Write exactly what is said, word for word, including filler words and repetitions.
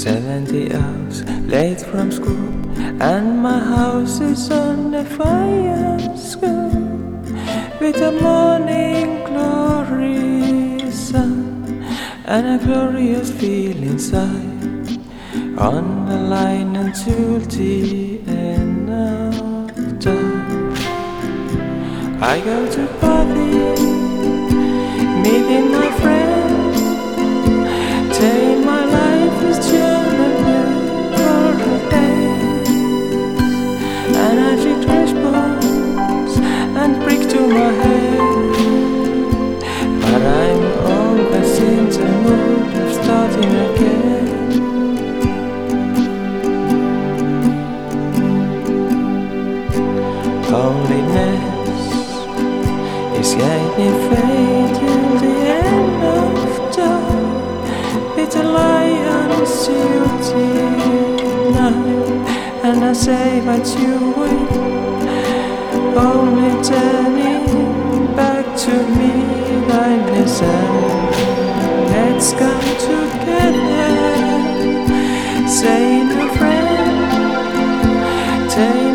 Seventy hours late from school, and my house is on the fire school, with a morning glory sun and a glorious feel inside, on the line until the end of time. I go to party, meeting my friends, tell my life is just and prick to my head, but I'm always in the mood of starting again. Loneliness is gaining fate till the end of time, with a lion suited night, and I say but you will only turning back to me, thy listen. Let's come together, say no friend, take